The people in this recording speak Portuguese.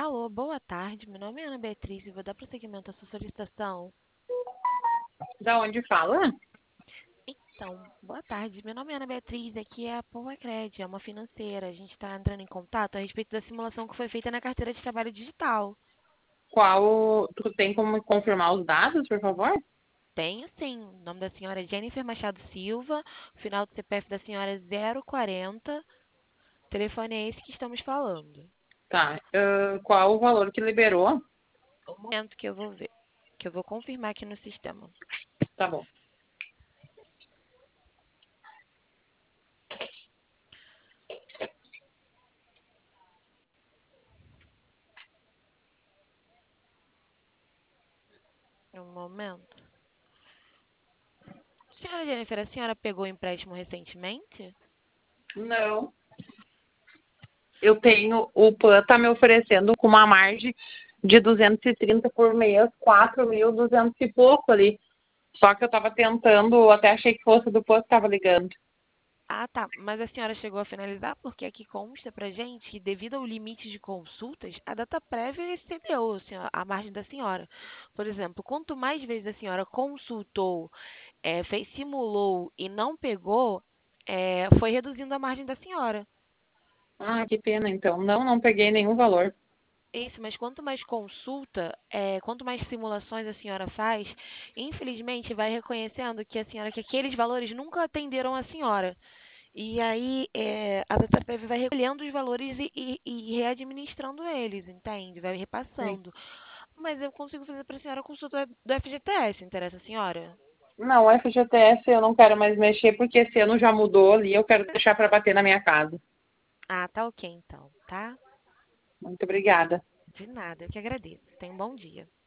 Alô, boa tarde. Meu nome é Ana Beatriz e vou dar prosseguimento à sua solicitação. Da onde fala? Então, boa tarde. Meu nome é Ana Beatriz, aqui é a Povacred, é uma financeira. A gente está entrando em contato a respeito da simulação que foi feita na carteira de trabalho digital. Qual. Tu tem como confirmar os dados, por favor? Tenho sim. O nome da senhora é Jennifer Machado Silva, o final do CPF da senhora é 040. Telefone é esse que estamos falando. Tá. Qual o valor que liberou? Um momento que eu vou ver, que eu vou confirmar aqui no sistema. Tá bom. Um momento. Senhora Jennifer, a senhora pegou o empréstimo recentemente? Não. Eu tenho. O PAN tá me oferecendo com uma margem de 230 por mês, 4.200 e pouco ali. Só que eu tava tentando, até achei que fosse do PAN que tava ligando. Ah, tá. Mas a senhora chegou a finalizar? Porque aqui consta pra gente que, devido ao limite de consultas, a data prévia excedeu a margem da senhora. Por exemplo, quanto mais vezes a senhora consultou, simulou e não pegou, foi reduzindo a margem da senhora. Ah, que pena, então. Não peguei nenhum valor. Isso, mas quanto mais consulta, quanto mais simulações a senhora faz, infelizmente vai reconhecendo que aqueles valores nunca atenderam a senhora. E aí a DataPrev vai recolhendo os valores e readministrando eles, entende? Vai Sim. repassando. Mas eu consigo fazer para a senhora a consulta do FGTS, interessa a senhora? Não, FGTS eu não quero mais mexer porque esse ano já mudou ali. Eu quero deixar para bater na minha casa. Ah, tá ok então, tá? Muito obrigada. De nada, eu que agradeço. Tenha um bom dia.